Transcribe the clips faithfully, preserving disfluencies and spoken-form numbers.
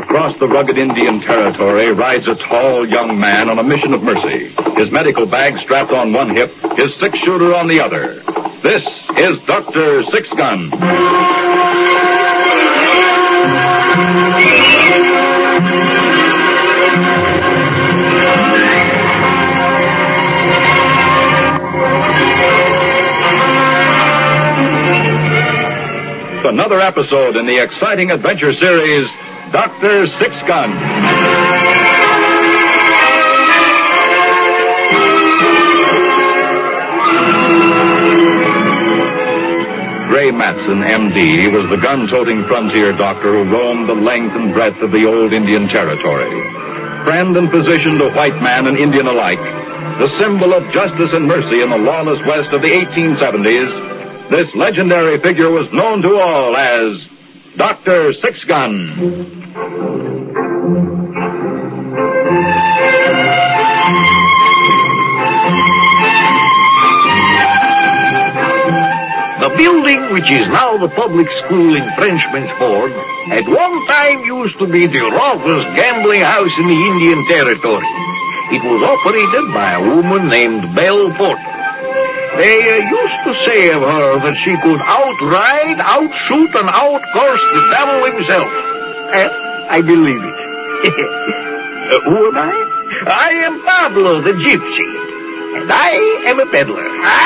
Across the rugged Indian territory rides a tall young man on a mission of mercy. His medical bag strapped on one hip, his six-shooter on the other. This is Doctor Six-Gun. Another episode in the exciting adventure series, Doctor Six-Gun. Ray Matson, M D, was the gun-toting frontier doctor who roamed the length and breadth of the old Indian territory. Friend and physician to white man and Indian alike, the symbol of justice and mercy in the lawless West of the eighteen seventies, this legendary figure was known to all as Doctor Six-Gun. The building, which is now the public school in Frenchman's Ford, at one time used to be the roughest gambling house in the Indian Territory. It was operated by a woman named Belle Porter. They uh, used to say of her that she could outride, outshoot, and outcurse the devil himself. Uh, I believe it. uh, who am I? I am Pablo the Gypsy, and I am a peddler.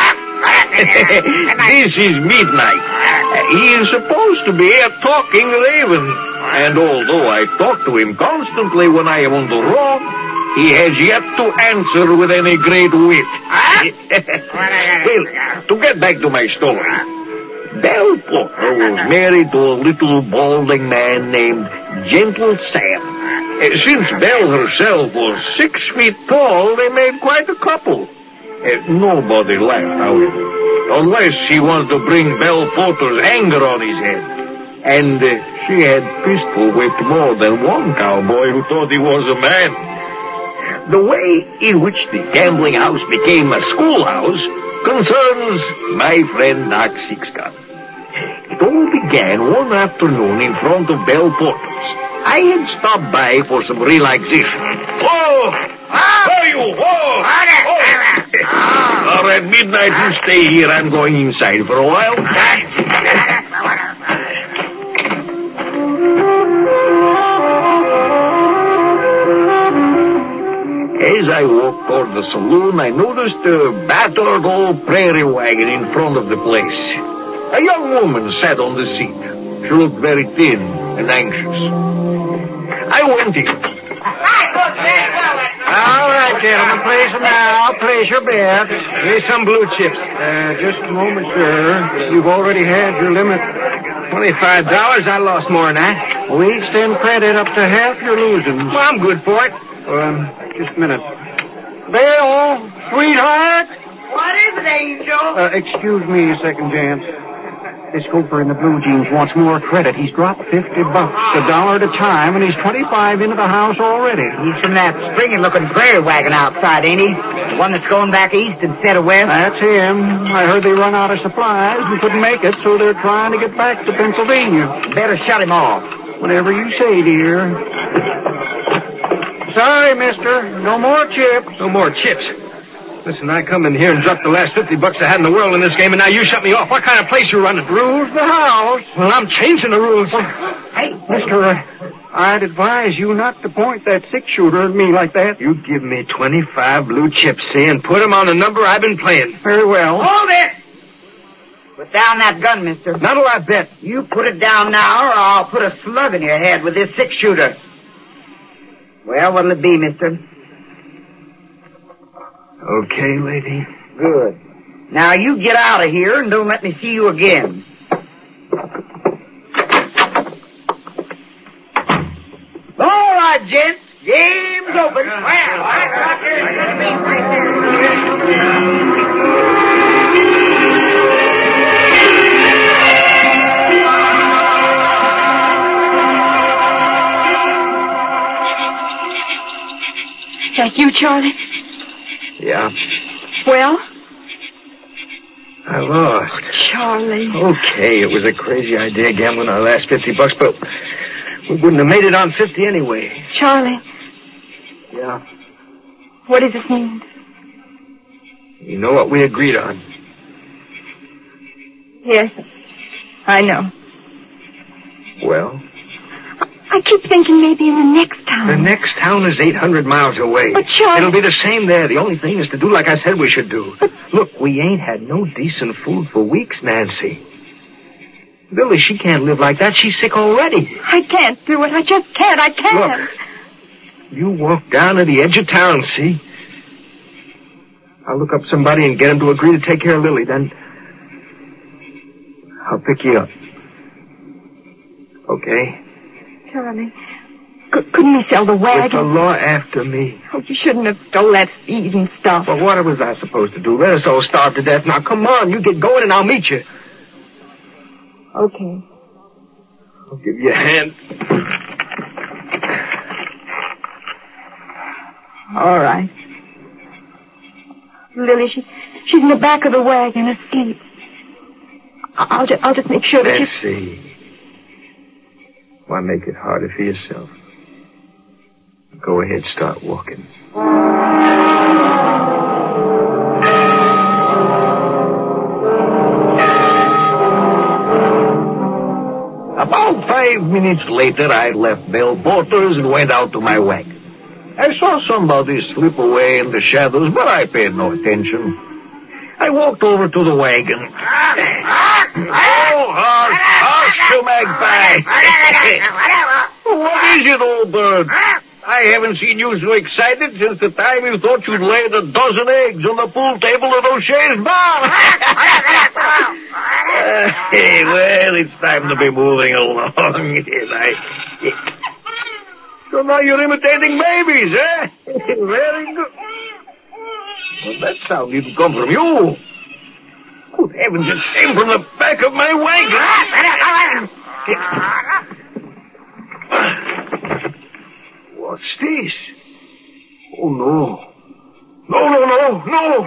This is Midnight. Uh, he is supposed to be a talking raven, and although I talk to him constantly when I am on the road, he has yet to answer with any great wit. Well, to get back to my story, Belle Porter was married to a little balding man named Gentle Sam. Uh, since Belle herself was six feet tall, they made quite a couple. Uh, nobody laughed, however, unless he wanted to bring Belle Porter's anger on his head. And uh, she had pistol-whipped more than one cowboy who thought he was a man. The way in which the gambling house became a schoolhouse concerns my friend Doc Six-Gun. It all began one afternoon in front of Belle Porter's. I had stopped by for some relaxation. Whoa! Whoa, you! Whoa! All right, Midnight, you stay here. I'm going inside for a while. As I walked toward the saloon, I noticed a battered old prairie wagon in front of the place. A young woman sat on the seat. She looked very thin and anxious. I went in. All right, gentlemen, place them now. Place your bets. Here's some blue chips. Uh, just a moment, sir. You've already had your limit. Twenty-five dollars. I lost more than that. We extend credit up to half your losing. Well, I'm good for it. Um, just a minute. Bill, sweetheart. What is it, Angel? Uh, excuse me a second, Jan. This gopher in the blue jeans wants more credit. He's dropped fifty bucks, a dollar at a time, and he's twenty-five into the house already. He's from that springy-looking prairie wagon outside, ain't he? The one that's going back east instead of west? That's him. I heard they run out of supplies and couldn't make it, so they're trying to get back to Pennsylvania. Better shut him off. Whatever you say, dear. Sorry, mister. No more chips. No more chips. Listen, I come in here and dropped the last fifty bucks I had in the world in this game, and now you shut me off. What kind of place you running? Rules the house. Well, I'm changing the rules. Hey, mister, uh, I'd advise you not to point that six-shooter at me like that. You give me twenty-five blue chips, see, and put them on the number I've been playing. Very well. Hold it! Put down that gun, mister. Now'll I bet? You put it down now, or I'll put a slug in your head with this six-shooter. Well, what'll it be, mister? Okay, lady. Good. Now, you get out of here and don't let me see you again. All right, gents. Game's open. Well, I got this. Right Is that you, Charlie? Yeah. Well? I lost. Charlie. Okay, it was a crazy idea gambling our last fifty bucks, but We wouldn't have made it on fifty anyway. Charlie, Yeah. what does this mean? You know what we agreed on. Yes, I know. Well, I keep thinking maybe in the next town. the next town is eight hundred miles away. But, Charlie... It'll be the same there. The only thing is to do like I said we should do. But... Look, we ain't had no decent food for weeks, Nancy. Billy, she can't live like that. She's sick already. I can't do it. I just can't. I can't. Look, you walk down to the edge of town, see? I'll look up somebody and get him to agree to take care of Lily. Then I'll pick you up. Okay? Charlie, c- couldn't we sell the With wagon? the law after me. Oh, you shouldn't have stole that feed and stuff. But what was I supposed to do? Let us all starve to death. Now, come on. You get going and I'll meet you. Okay. I'll give you a hand. All right. Lily, she, she's in the back of the wagon asleep. I- I'll, ju- I'll just make sure that Let's she... see. Why make it harder for yourself? Go ahead, start walking. About five minutes later, I left Bell Porter's and went out to my wagon. I saw somebody slip away in the shadows, but I paid no attention. I walked over to the wagon. Oh, hush, hush, you magpie. What is it, old bird? I haven't seen you so excited since the time you thought you'd laid a dozen eggs on the pool table at O'Shea's bar. uh, hey, well, it's time to be moving along. Yes, I... So now you're imitating babies, eh? Very good. Well, that sound didn't come from you. Good heavens, it came from the back of my wagon. What's this? Oh, no. No, no, no, no.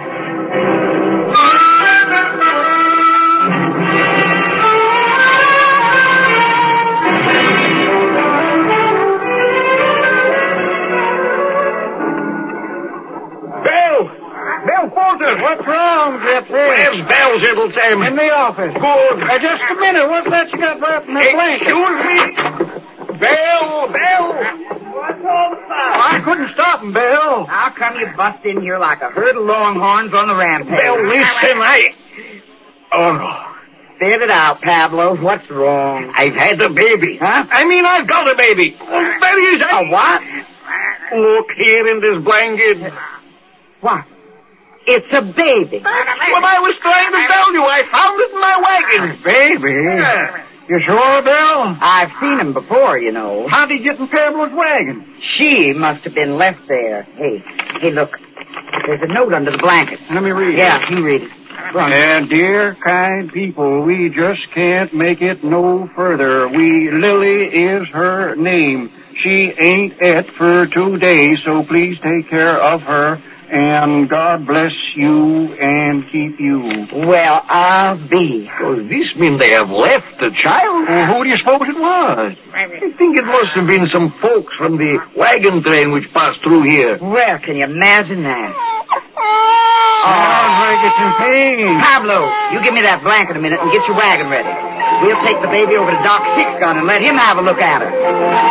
Bell Porter! What's wrong, Gypsy? Where's Bell's little Sam? In the office. Good. Uh, just a minute. What's that you got wrapped in the blanket? Excuse me. Bell, Bell. What's all the fuss? I couldn't stop him, Bill. How come you bust in here like a herd of longhorns on the rampage? Bell, listen, I... Oh, no. Spit it out, Pablo. What's wrong? I've had a baby. Huh? I mean, I've got a baby. Oh, there is. I... A what? Look here in this blanket. What? It's a baby. What I was trying to tell you. I found it in my wagon. Baby? Yeah. You sure, Bill? I've seen him before, you know. How'd he get in Pablo's wagon? She must have been left there. Hey, hey, look. There's a note under the blanket. Let me read it. Yeah, you read it. Run. And dear, kind people, we just can't make it no further. We, Lily is her name. She ain't et for two days, so please take care of her. And God bless you and keep you. Well, I'll be. Does this mean they have left the child? Well, who do you suppose it was? I think it must have been some folks from the wagon train which passed through here. Well, can you imagine that? Sounds like it's in pain. Pablo, you give me that blanket a minute and get your wagon ready. We'll take the baby over to Doc Six Gun and let him have a look at her.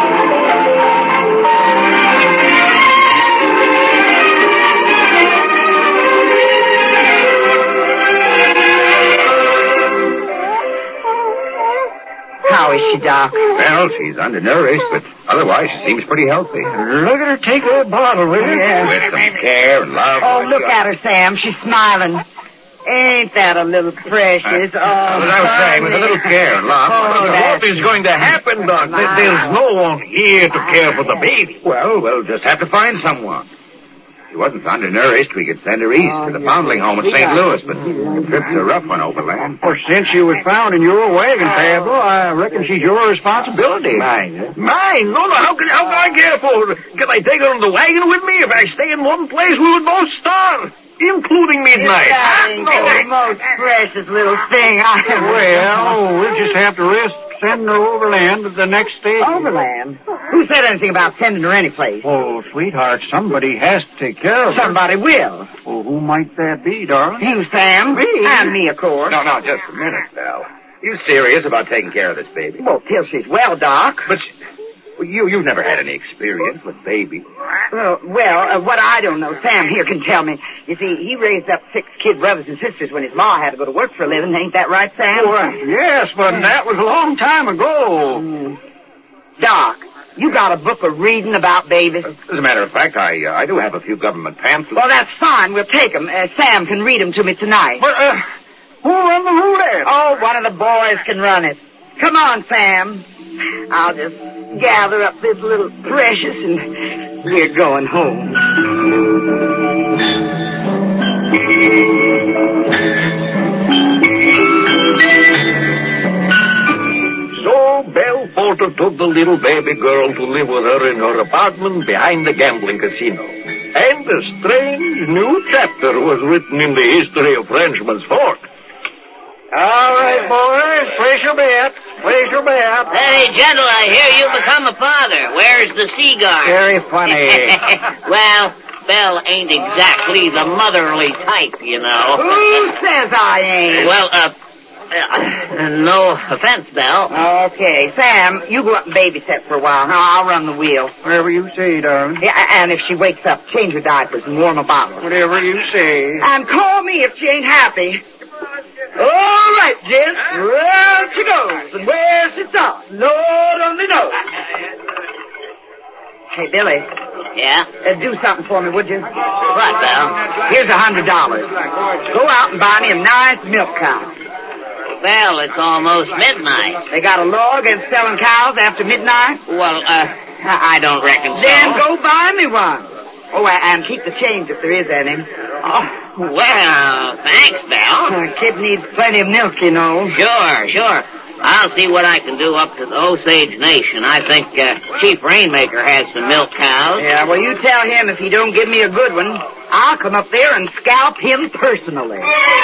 How is she, Doc? Well, she's undernourished, but otherwise she seems pretty healthy. Look at her take that bottle, will you? Yeah. With some care and love. Oh, look at her, Sam. She's smiling. Ain't that a little precious? Oh, As I was saying, with a little care and love. Oh, What is going to happen, Doc? There- There's no one here to care for the baby. Well, we'll just have to find someone. If she wasn't undernourished, we could send her east Oh, to the yeah. foundling home at Yeah. Saint Louis, but the trip's a rough one overland. Well, since she was found in your wagon, Pablo, I reckon she's your responsibility. Mine, Mine? No, no, how can, how can I care for her? Can I take her in the wagon with me? If I stay in one place, we would both starve, including midnight. Darling, No. the most precious little thing I ever... Well, we'll just have to risk sending her overland to the next stage. Overland? Who said anything about sending her any place? Oh, sweetheart, somebody has to take care of her. Somebody will. Well, who might that be, darling? You, Sam. Me? And me, of course. No, no, just a minute, Belle. You serious about taking care of this baby? Well, till she's well, Doc. But well, you, you've never had any experience with babies. Well, well uh, what I don't know, Sam here can tell me. You see, he raised up six kid brothers and sisters when his ma had to go to work for a living. Ain't that right, Sam? Well, yes, but that was a long time ago. Mm. Doc, you got a book of reading about babies? As a matter of fact, I uh, I do have a few government pamphlets. Well, that's fine. We'll take 'em. Uh, Sam can read 'em to me tonight. But, uh, who run the roulette? Oh, one of the boys can run it. Come on, Sam. I'll just gather up this little precious and we're going home. So Belle Porter took the little baby girl to live with her in her apartment behind the gambling casino. And a strange new chapter was written in the history of Frenchman's Fork. All right, boys, place your bet. Place your bet. Hey, gentle, I hear you've become a father. Where's the cigar? Very funny. Well, Belle ain't exactly the motherly type, you know. Who says I ain't? Well, uh, uh, no offense, Belle. Okay, Sam, you go up and babysit for a while. I'll run the wheel. Whatever you say, darling. Yeah, and if she wakes up, change her diapers and warm a bottle. Whatever you say. And call me if she ain't happy. All right, gents. Well, she goes, and where she starts, Lord only knows. Hey, Billy. Yeah? Uh, do something for me, would you? What, Belle? Here's a hundred dollars. Go out and buy me a nice milk cow. Well, it's almost midnight. They got a law against selling cows after midnight? Well, uh, I don't reckon so. Then go buy me one. Oh, and keep the change if there is any. Oh, well, thanks, Belle. A kid needs plenty of milk, you know. Sure, sure. I'll see what I can do up to the Osage Nation. I think uh, Chief Rainmaker has some milk cows. Yeah, well, you tell him if he don't give me a good one, I'll come up there and scalp him personally.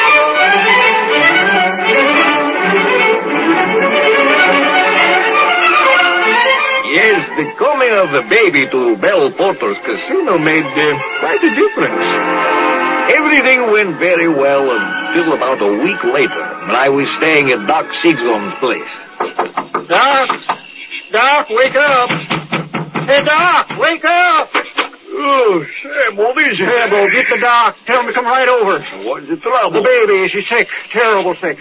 Yes, the coming of the baby to Belle Porter's casino made uh, quite a difference. Everything went very well until about a week later, when I was staying at Doc Sigzon's place. Doc! Doc, wake up! Hey, Doc, wake up! Oh, Sam, what is it? Sambo, get the doc. Tell him to come right over. What's the trouble? The baby, she's sick. Terrible sick.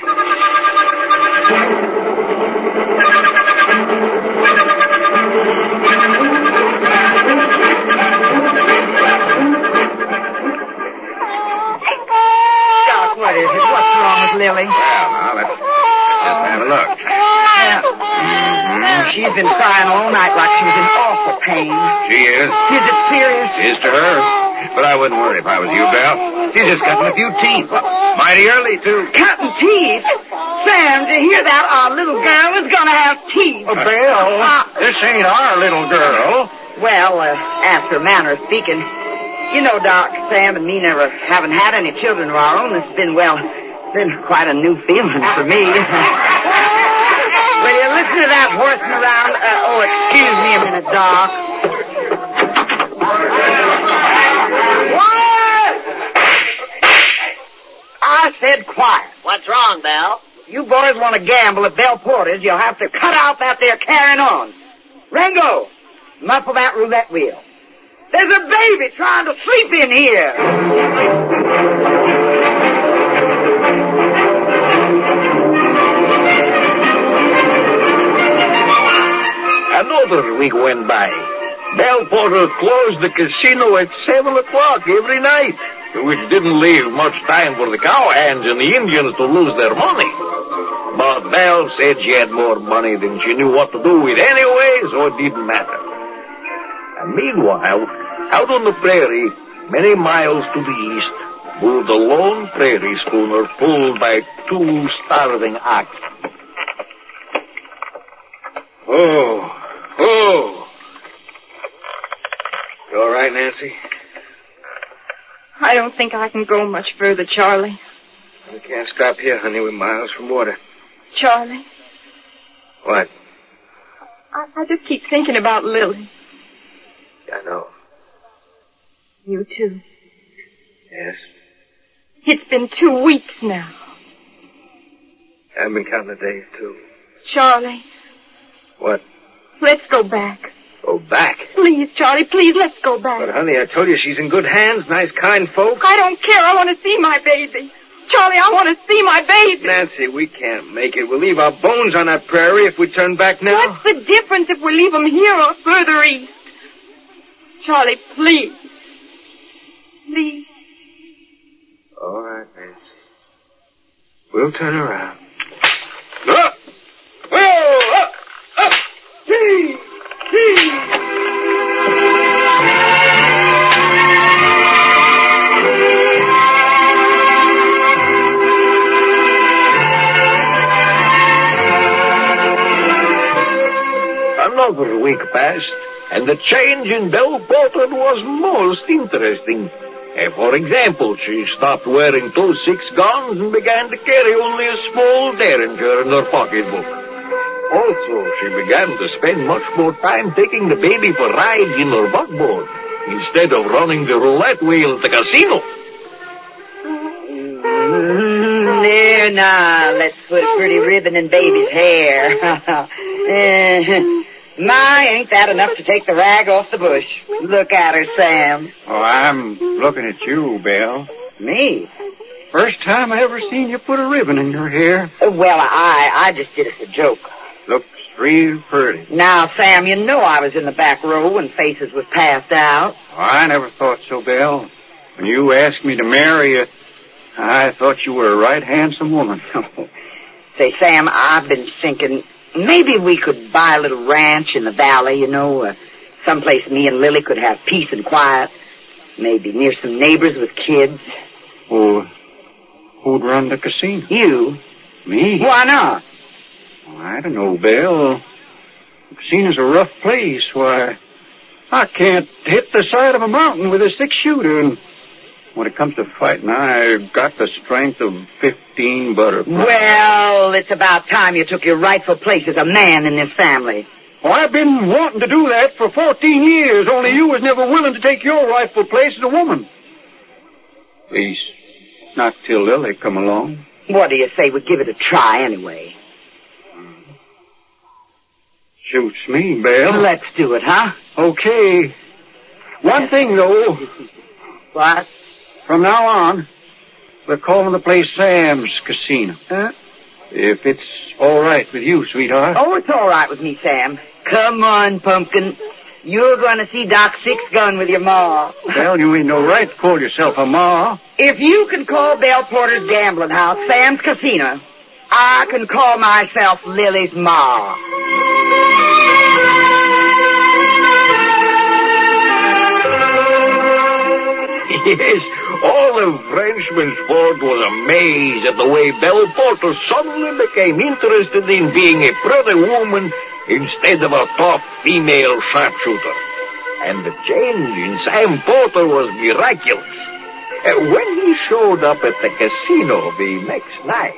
Doc, what is it? What's wrong with Lily? Well, now, let's, let's have a look. Yeah. Mm-hmm. She's been crying all night like she was in awful pain. She is. Is it serious? Is to her. But I wouldn't worry if I was you, Belle. She's just cutting a few teeth. Mighty early, too. Cutting teeth? Sam, did you hear that? Our little girl is going to have teeth. Oh, Belle, Uh, this ain't our little girl. Well, uh, after a manner of speaking, you know, Doc, Sam and me never haven't had any children of our own. It's been, well, it's been quite a new feeling for me. Will you listen to that horsing around? Uh, oh, excuse me a minute, Doc. Quiet! I said quiet. What's wrong, Belle? You boys want to gamble at Belle Porter's, you'll have to cut out that there carrying on. Rango, muffle that roulette wheel. There's a baby trying to sleep in here. Another week went by. Belle Porter closed the casino at seven o'clock every night, which didn't leave much time for the cowhands and the Indians to lose their money. But Belle said she had more money than she knew what to do with anyway, so it didn't matter. And meanwhile, out on the prairie, many miles to the east, moved a lone prairie schooner pulled by two starving oxen. Oh, oh. You all right, Nancy? I don't think I can go much further, Charlie. We can't stop here, honey. We're miles from water. Charlie, What? I, I just keep thinking about Lily. I know. You too. Yes. It's been two weeks now. I've been counting the days, too. Charlie, What? let's go back. Go back? Please, Charlie, please, let's go back. But, honey, I told you she's in good hands. Nice, kind folks. I don't care. I want to see my baby. Charlie, I want to see my baby. Nancy, we can't make it. We'll leave our bones on that prairie if we turn back now. What's the difference if we leave them here or further east? Charlie, please. Please. All right, Nancy. We'll turn around. Up! Whoa! Up! Up! Gee! Gee! Another week passed, and the change in Belle Porter was most interesting. Uh, for example, she stopped wearing those six guns and began to carry only a small derringer in her pocketbook. Also, she began to spend much more time taking the baby for rides in her buckboard, instead of running the roulette wheel at the casino. Mm, there now, let's put a pretty ribbon in baby's hair. uh, My, ain't that enough to take the rag off the bush? Look at her, Sam. Oh, I'm looking at you, Belle. Me? First time I ever seen you put a ribbon in your hair. Uh, well, I I just did it as a joke. Looks real pretty. Now, Sam, you know I was in the back row when Faces was passed out. Oh, I never thought so, Belle. When you asked me to marry you, I thought you were a right handsome woman. Say, Sam, I've been thinking maybe we could buy a little ranch in the valley, you know, uh, someplace me and Lily could have peace and quiet. Maybe near some neighbors with kids. Oh, who'd run the casino? You. Me? Why not? Oh, I don't know, Belle. The casino's a rough place. Why, I can't hit the side of a mountain with a six-shooter, and when it comes to fighting, I've got the strength of fifteen butterflies. Well, it's about time you took your rightful place as a man in this family. Well, I've been wanting to do that for fourteen years, only you was never willing to take your rightful place as a woman. At least, not till Lily come along. What do you say we give it a try anyway? Suits me, Belle. Let's do it, huh? Okay. One thing, though. What? From now on, we're calling the place Sam's Casino. Huh? If it's all right with you, sweetheart. Oh, it's all right with me, Sam. Come on, Pumpkin. You're going to see Doc Six Gun with your ma. Well, you ain't no right to call yourself a ma. If you can call Belle Porter's gambling house Sam's Casino, I can call myself Lily's ma. Yes, all of Frenchman's Fort was amazed at the way Belle Porter suddenly became interested in being a pretty woman instead of a tough female sharpshooter. And the change in Sam Porter was miraculous. Uh, when he showed up at the casino the next night.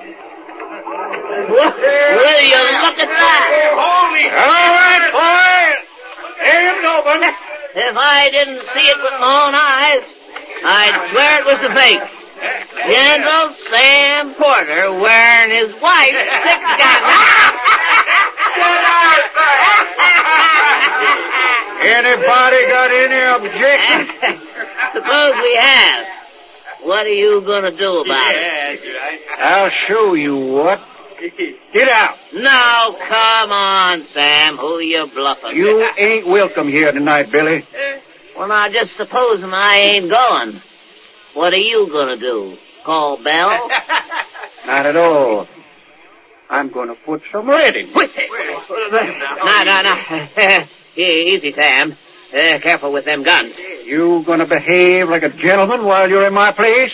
Will you look at that? Holy! All right, boys. Aim's open. If I didn't see it with my own eyes, I'd swear it was a fake. General Sam Porter wearing his wife's six gun. Anybody got any objections? Suppose we have. What are you going to do about it? I'll show you what. Get out. No, come on, Sam. Who you bluffing? You ain't welcome here tonight, Billy. Well, now, just supposing I ain't going. What are you going to do? Call Belle? Not at all. I'm going to put some red in. No, no, no. Easy, Sam. Uh, careful with them guns. You going to behave like a gentleman while you're in my place?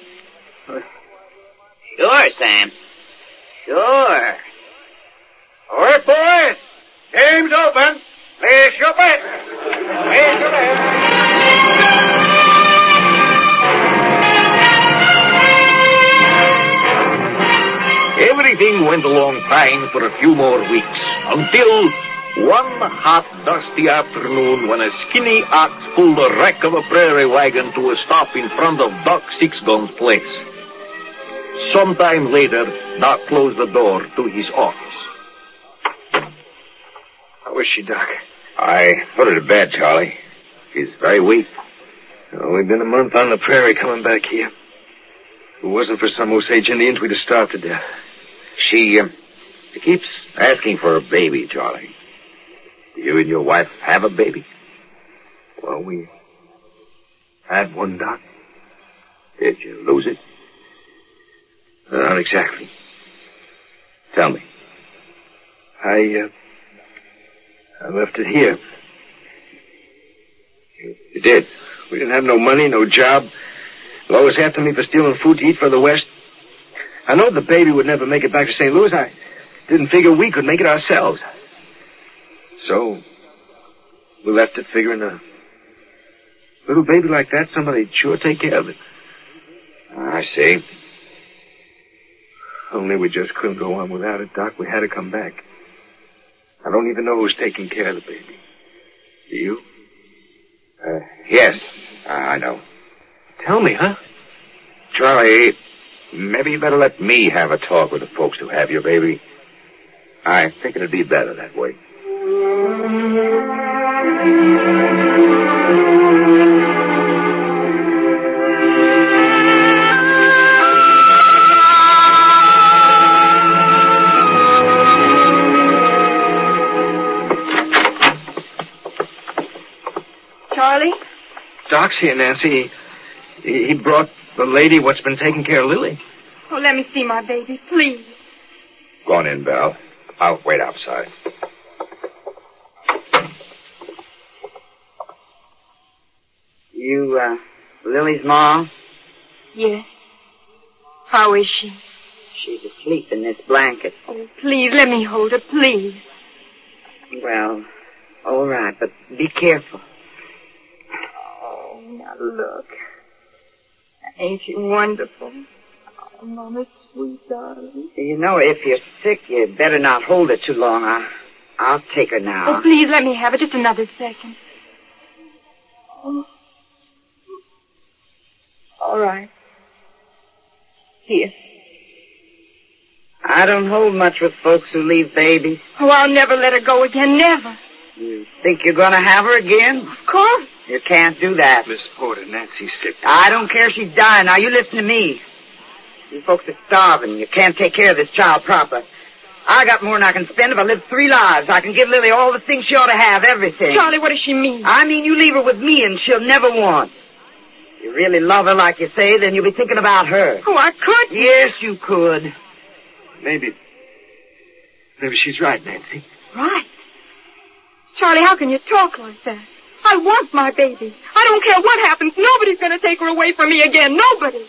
Sure, Sam. Sure. All right, boys. Game's open. Place your bet. Place your bet. Everything went along fine for a few more weeks, until one hot, dusty afternoon when a skinny ox pulled the wreck of a prairie wagon to a stop in front of Doc Sixgun's place. Sometime later, Doc closed the door to his office. How is she, Doc? I put her to bed, Charlie. She's very weak. Oh, we've been a month on the prairie coming back here. If it wasn't for some Osage Indians, we'd have starved to death. She, uh, she keeps asking for a baby, Charlie. Do you and your wife have a baby? Well, we had one, Doc. Did you lose it? Uh, not exactly. Tell me. I, uh, I left it here. You, you did? We didn't have no money, no job. Lois after me for stealing food to eat for the West. I know the baby would never make it back to Saint Louis. I didn't figure we could make it ourselves. So, we left it figuring a little baby like that, somebody'd sure take care of it. I see. Only we just couldn't go on without it, Doc. We had to come back. I don't even know who's taking care of the baby. Do you? Uh, yes, I know. Tell me, huh? Charlie, maybe you better let me have a talk with the folks who have your baby. I think it'd be better that way. Charlie? Doc's here, Nancy. He, he brought the lady what's been taking care of Lily. Oh, let me see my baby, please. Go on in, Belle. I'll wait outside. You, uh, Lily's mom? Yes. How is she? She's asleep in this blanket. Oh, please, let me hold her, please. Well, all right, but be careful. Oh, now look. Ain't she wonderful? Oh, Mama's sweet darling. You know, if you're sick, you better not hold her too long. I, I'll take her now. Oh, please, let me have it just another second. Oh. All right. Here. I don't hold much with folks who leave babies. Oh, I'll never let her go again, never. You think you're going to have her again? Of course. You can't do that. Miss Porter, Nancy's sick. I don't care if she's dying. Now, you listen to me. You folks are starving. You can't take care of this child proper. I got more than I can spend if I live three lives. I can give Lily all the things she ought to have, everything. Charlie, what does she mean? I mean, you leave her with me and she'll never want. If you really love her like you say, then you'll be thinking about her. Oh, I could. Yes, you could. Maybe. Maybe she's right, Nancy. Right. Charlie, how can you talk like that? I want my baby. I don't care what happens. Nobody's going to take her away from me again. Nobody.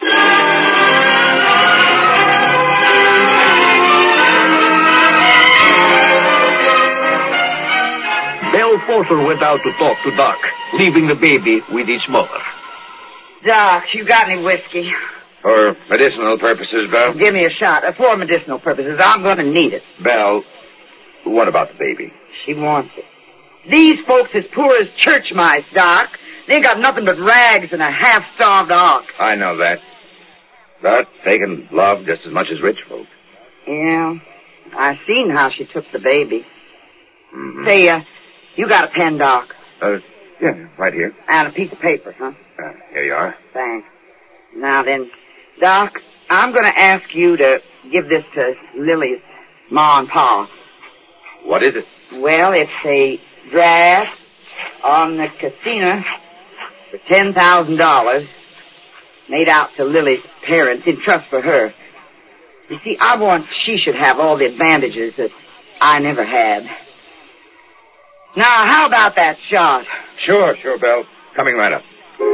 Belle Porter went out to talk to Doc, leaving the baby with his mother. Doc, you got any whiskey? For medicinal purposes, Belle? Give me a shot. Uh, for medicinal purposes. I'm going to need it. Belle, what about the baby? She wants it. These folks as poor as church mice, Doc. They ain't got nothing but rags and a half-starved ox. I know that. But they can love just as much as rich folk. Yeah. I seen how she took the baby. Mm-hmm. Say, uh, you got a pen, Doc? Uh, yeah, right here. And a piece of paper, huh? Uh, here you are. Thanks. Now then, Doc, I'm going to ask you to give this to Lily's ma and pa. What is it? Well, it's a draft on the casino for ten thousand dollars made out to Lily's parents in trust for her. You see, I want she should have all the advantages that I never had. Now, how about that shot? Sure, sure, Belle. Coming right up.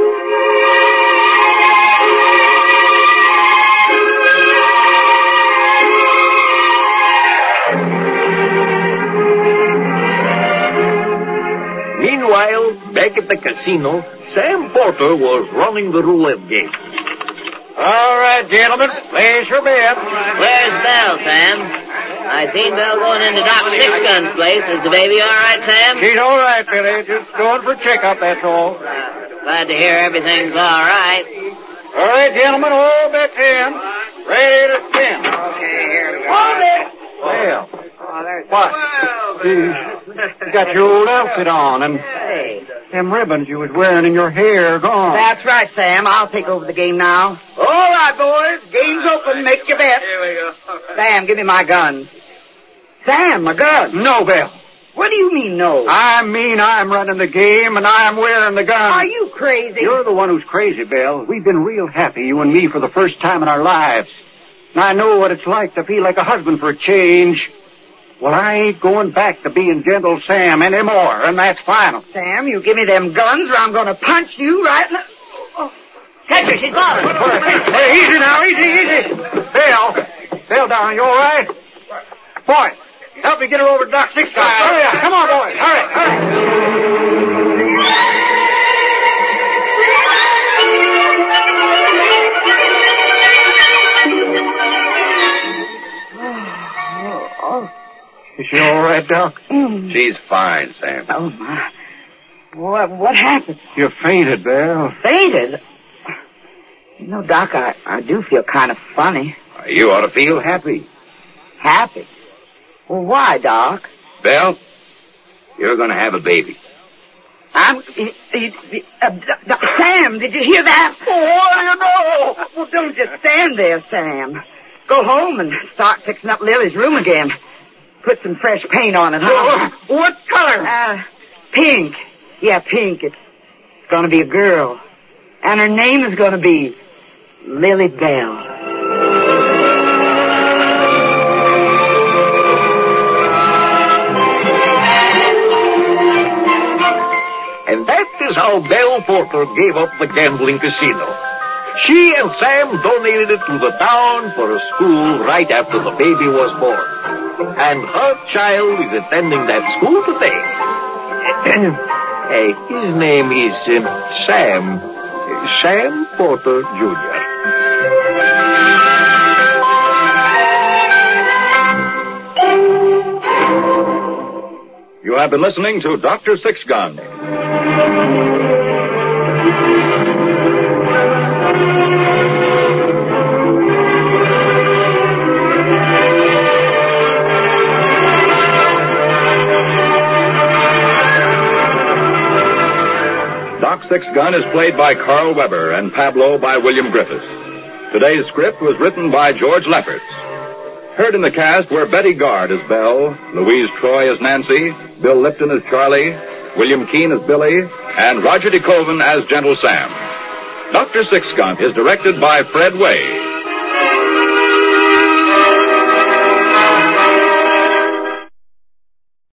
Meanwhile, back at the casino, Sam Porter was running the roulette game. All right, gentlemen, place your bet. Where's Belle, Sam? I seen Belle going into Doc Six Gun's place. Is the baby all right, Sam? She's all right, Billy. Just going for a checkup, that's all. Uh, glad to hear everything's all right. All right, gentlemen, all back in. Ready to spin. Okay, here we go. Hold it! Well, Oh, there's what? You got your old outfit on, and Hey. them ribbons you was wearing in your hair gone. That's right, Sam. I'll take over the game now. All right, boys. Game's open. Make your bet. Here we go. Sam, give me my gun. Sam, my gun. No, Bill. What do you mean, no? I mean I'm running the game, and I'm wearing the gun. Are you crazy? You're the one who's crazy, Bill. We've been real happy, you and me, for the first time in our lives. And I know what it's like to feel like a husband for a change. Well, I ain't going back to being Gentle Sam anymore, and that's final. Sam, you give me them guns or I'm going to punch you right in the... Oh. Catch her, she's falling. Hey, easy now, easy, easy. Bill, Bill, darling, you all right? Boy, help me get her over to Doc Six Gun. Hurry up, come on, boys, hurry, hurry. Is she all right, Doc? She's fine, Sam. Oh, my. What, what happened? You fainted, Bill. Fainted? You know, Doc, I, I do feel kind of funny. You ought to feel happy. Happy. Well, why, Doc? Belle, you're going to have a baby. I'm... Uh, uh, uh, Sam, did you hear that? Oh, you know. Well, don't just stand there, Sam. Go home and start fixing up Lily's room again. Put some fresh paint on it, huh? What color? Uh, pink. Yeah, pink. It's, it's gonna be a girl. And her name is gonna be Lily Bell. And that is how Belle Porter gave up the gambling casino. She and Sam donated it to the town for a school right after the baby was born. And her child is attending that school today. Hey, his name is um, Sam. Sam Porter, Junior You have been listening to Doctor Six Gun. Doc Six Gun is played by Carl Weber and Pablo by William Griffiths. Today's script was written by George Lefferts. Heard in the cast were Betty Gard as Belle, Louise Troy as Nancy, Bill Lipton as Charlie, William Keane as Billy, and Roger DeCoven as Gentle Sam. Doctor Six Gun is directed by Fred Way.